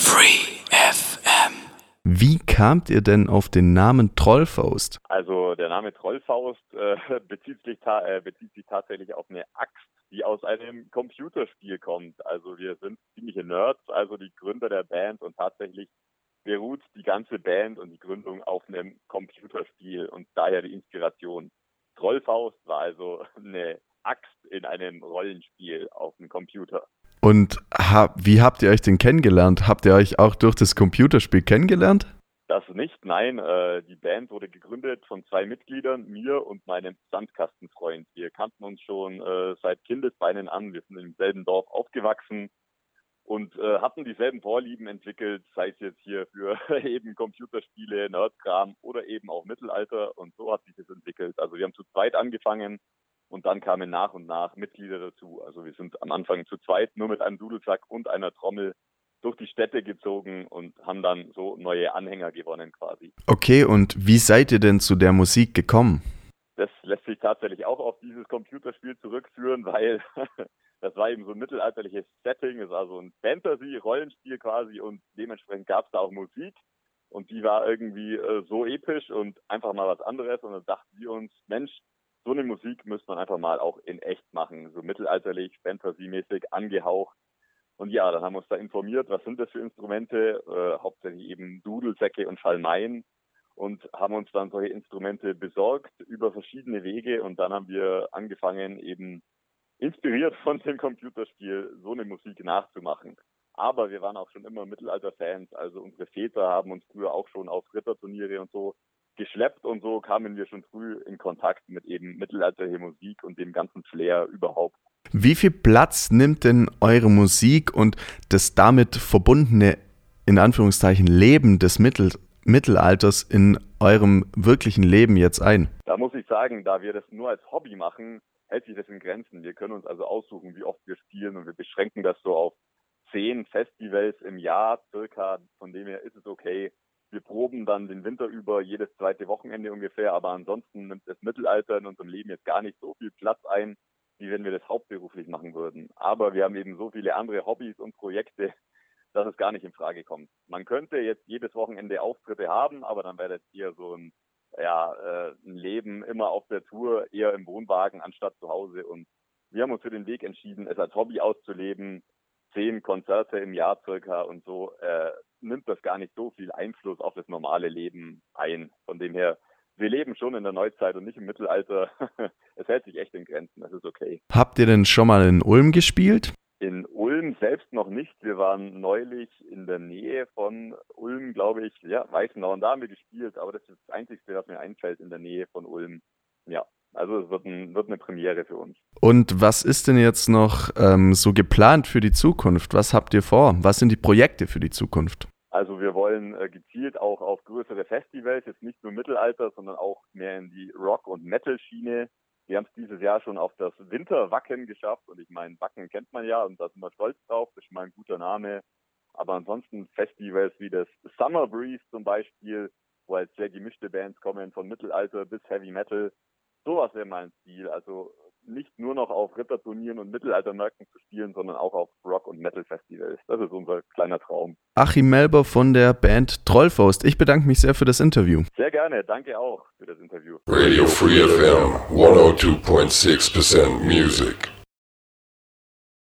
Free FM. Wie kamt ihr denn auf den Namen Trollfaust? Also der Name Trollfaust bezieht sich tatsächlich auf eine Axt, die aus einem Computerspiel kommt. Also wir sind ziemliche Nerds, also die Gründer der Band, und tatsächlich beruht die ganze Band und die Gründung auf einem Computerspiel und daher die Inspiration. Trollfaust war also eine Axt in einem Rollenspiel auf dem Computer. Und wie habt ihr euch denn kennengelernt? Habt ihr euch auch durch das Computerspiel kennengelernt? Das nicht, nein. Die Band wurde gegründet von 2 Mitgliedern, mir und meinem Sandkastenfreund. Wir kannten uns schon seit Kindesbeinen an. Wir sind im selben Dorf aufgewachsen und hatten dieselben Vorlieben entwickelt, sei es jetzt hier für eben Computerspiele, Nerdkram oder eben auch Mittelalter. Und so hat sich das entwickelt. Also wir haben zu zweit angefangen und dann kamen nach und nach Mitglieder dazu. Also wir sind am Anfang zu zweit nur mit einem Dudelsack und einer Trommel durch die Städte gezogen und haben dann so neue Anhänger gewonnen quasi. Okay, und wie seid ihr denn zu der Musik gekommen? Das lässt sich tatsächlich auch auf dieses Computerspiel zurückführen, weil das war eben so ein mittelalterliches Setting. Es war so ein Fantasy-Rollenspiel quasi und dementsprechend gab es da auch Musik. Und die war irgendwie so episch und einfach mal was anderes. Und dann dachten wir uns, Mensch, so eine Musik müsste man einfach mal auch in echt machen. So mittelalterlich, fantasy-mäßig angehaucht. Und ja, dann haben wir uns da informiert, was sind das für Instrumente, hauptsächlich eben Dudelsäcke und Schalmeien, und haben uns dann solche Instrumente besorgt über verschiedene Wege, und dann haben wir angefangen, eben inspiriert von dem Computerspiel so eine Musik nachzumachen. Aber wir waren auch schon immer Mittelalter-Fans, also unsere Väter haben uns früher auch schon auf Ritterturniere und so geschleppt, und so kamen wir schon früh in Kontakt mit eben mittelalterlicher Musik und dem ganzen Flair überhaupt. Wie viel Platz nimmt denn eure Musik und das damit verbundene, in Anführungszeichen, Leben des Mittelalters in eurem wirklichen Leben jetzt ein? Da muss ich sagen, da wir das nur als Hobby machen, hält sich das in Grenzen. Wir können uns also aussuchen, wie oft wir spielen, und wir beschränken das so auf 10 Festivals im Jahr circa. Von dem her ist es okay. Wir proben dann den Winter über jedes zweite Wochenende ungefähr, aber ansonsten nimmt das Mittelalter in unserem Leben jetzt gar nicht so viel Platz ein, wie wenn wir das hauptberuflich machen würden. Aber wir haben eben so viele andere Hobbys und Projekte, dass es gar nicht in Frage kommt. Man könnte jetzt jedes Wochenende Auftritte haben, aber dann wäre das eher so ein Leben immer auf der Tour, eher im Wohnwagen anstatt zu Hause. Und wir haben uns für den Weg entschieden, es als Hobby auszuleben. 10 Konzerte im Jahr circa, und so nimmt das gar nicht so viel Einfluss auf das normale Leben ein. Von dem her, wir leben schon in der Neuzeit und nicht im Mittelalter. Es hält sich echt in Grenzen, das ist okay. Habt ihr denn schon mal in Ulm gespielt? In Ulm selbst noch nicht. Wir waren neulich in der Nähe von Ulm, glaube ich, Weißenau, und da haben wir gespielt, aber das ist das Einzige, was mir einfällt, in der Nähe von Ulm. Ja, also es wird eine Premiere für uns. Und was ist denn jetzt noch so geplant für die Zukunft? Was habt ihr vor? Was sind die Projekte für die Zukunft? Also wir wollen gezielt auch auf größere Festivals, jetzt nicht nur Mittelalter, sondern auch mehr in die Rock- und Metal-Schiene. Wir haben es dieses Jahr schon auf das Winterwacken geschafft, und ich meine, Wacken kennt man ja und da sind wir stolz drauf, das ist schon mal ein guter Name. Aber ansonsten Festivals wie das Summer Breeze zum Beispiel, wo halt sehr gemischte Bands kommen, von Mittelalter bis Heavy Metal, sowas wäre mal ein Ziel. Also nicht nur noch auf Ritterturnieren und Mittelaltermärkten zu spielen, sondern auch auf Rock- und Metal-Festivals. Das ist unser kleiner Traum. Achim Melber von der Band Trollfaust. Ich bedanke mich sehr für das Interview. Sehr gerne, danke auch für das Interview. Radio Free FM 102.6% music.